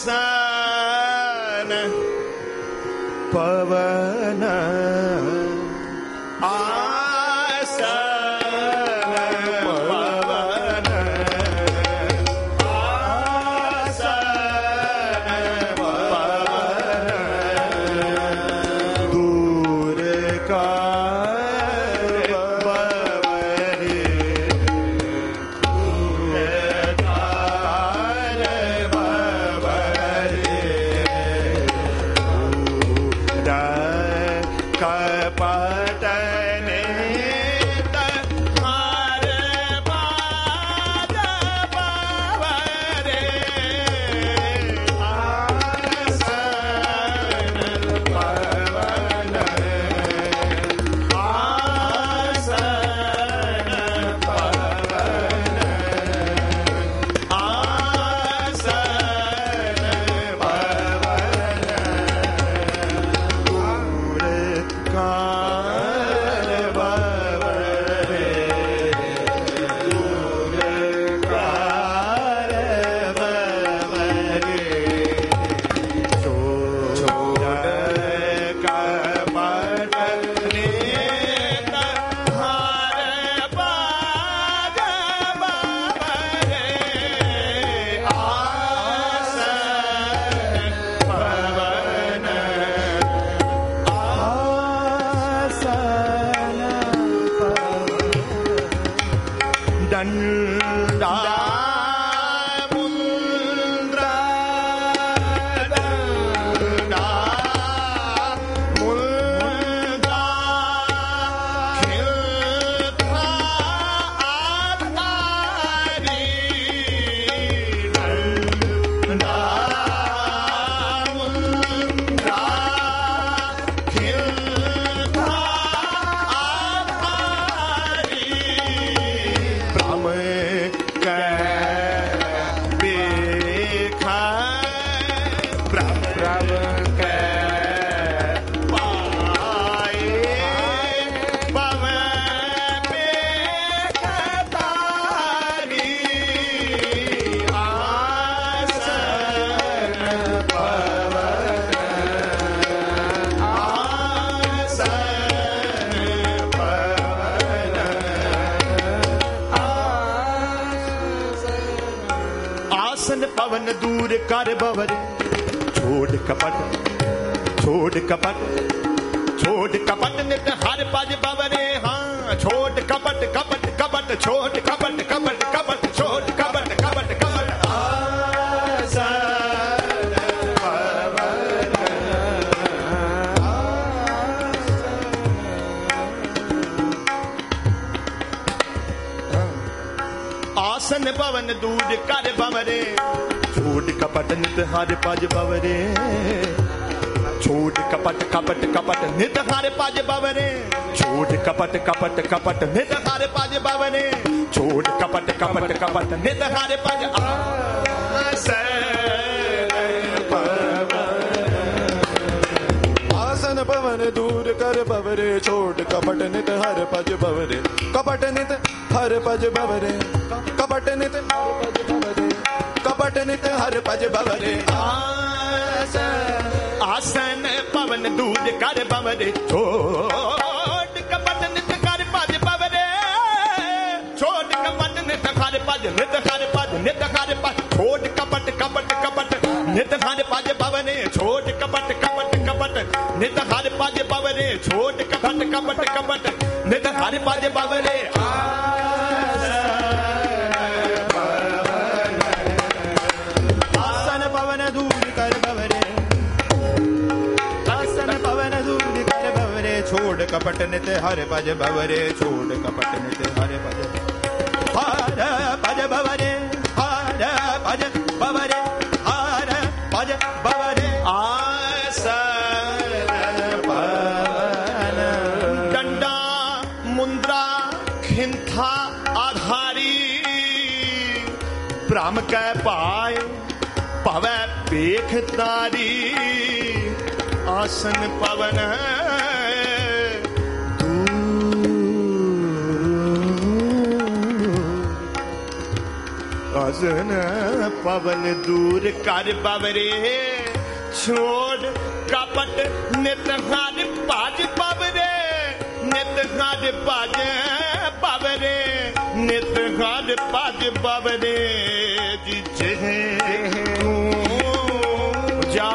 आसन पवन पवन दूर कर बवर छोड़ कपट नित हर पज बवरे हाँ छोड़ कपट छोड़ कपट छोड़ कपट आसन पवन दूर कर बवरे छोड़ कपट नित हर पज बवरे छोड़ कपट नित हर पज बवरे छोड़ कपट नित हर पज बवरे छोड़ कपट नित हर पज आसन पवन दूर कर बवरे छोड़ कपट नित हर पज बवरे कपट नित हर पज बवरे कपट नित हर पज बवरे आसन पवन दूर कर बवरे छोड़ कपट नित कर पज बवरे छोड़ कपट नित हर पज नित हर पज छोड़ कपट नित हर पज बवरे छोड़ कपट नित हर पज बवरे छोड़ कपट नित हर पज बवरे छोड़ कपट नित हर पज बवरे छोड़ कपट नित हर पज बवरे हर पज बवरे आसन पवन डंडा मुंद्रा खिंथा आधारी ब्रह्म कै पाए पवै पेख तारी आसन पवन आसन पवन दूर कर बाबरे छोड़ कपट नित हार पाज बाबरे नित हार पाज बाबरे नित हार पाज बाबरे जिजे जा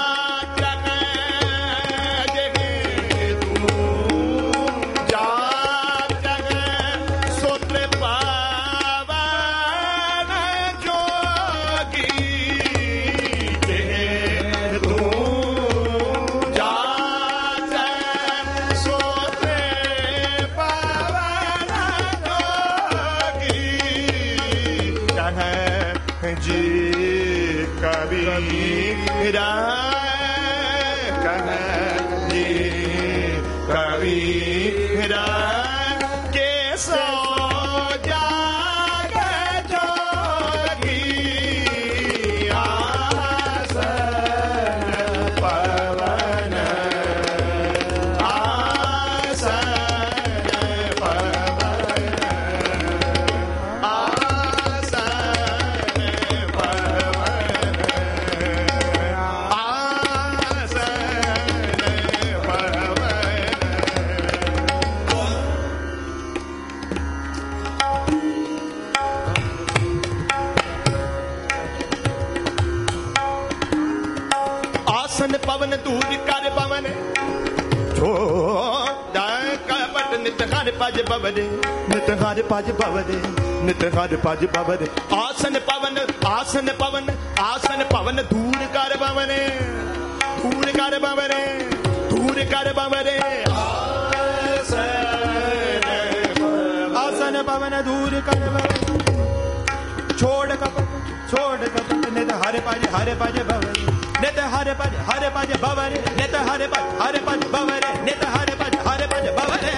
कबीरा कबीरा के सो जाग जोगी आसन पवन पवन दूर कर पवन कपट नित हर पज बवरे नित हर पज बवरे नित हर पज बवरे आसन पवन आसन पवन दूर कर बवरे दूर कर बवरे दूर कर बवरे आसन पवन दूर कर बवरे छोड़ कपट नित हर पज बवरे नित हरे पज बवरे नित हरे पज बवरे नित हरे पज बवरे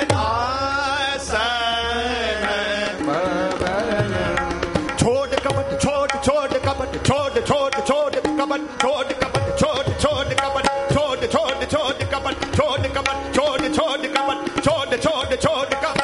आसन पवन छोड़ कपट छोड़ कपट छोड़ कपट छोड़ कपट छोड़ कपट छोड़ कपट छोड़ कपट छोड़ कपट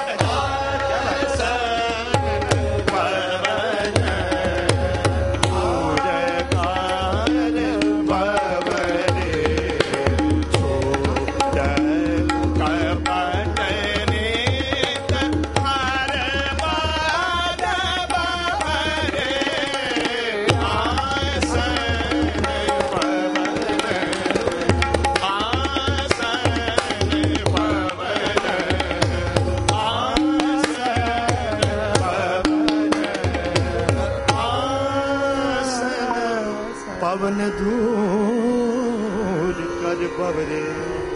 पवन दूर कर बवरे